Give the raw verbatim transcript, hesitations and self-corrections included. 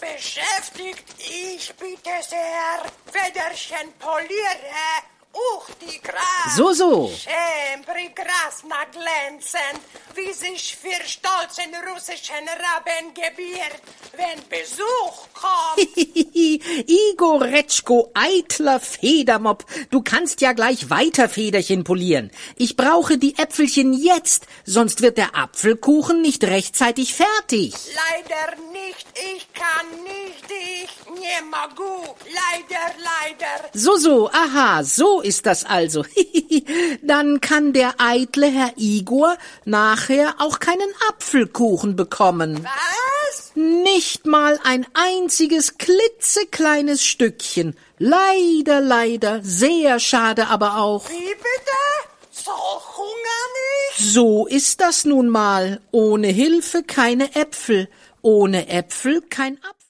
beschäftigt. Ich bitte sehr, Federchen poliere. Uch, die Gras. So, so. Schämbri Gras na glänzend, wie sich für stolzen russischen Raben gebiert, wenn Besuch kommt. Igor Retschko, eitler Federmopp, du kannst ja gleich weiter Federchen polieren. Ich brauche die Äpfelchen jetzt, sonst wird der Apfelkuchen nicht rechtzeitig fertig. Leider nicht, ich kann nicht, ich nie magu. Leider, leider. So, so, aha, so ist das also. Dann kann der eitle Herr Igor nachher auch keinen Apfelkuchen bekommen. Was? Nicht mal ein einziges klitzekleines Stückchen. Leider, leider, sehr schade aber auch. Wie bitte? Soll Hunger nicht? So ist das nun mal. Ohne Hilfe keine Äpfel, ohne Äpfel kein Apfel.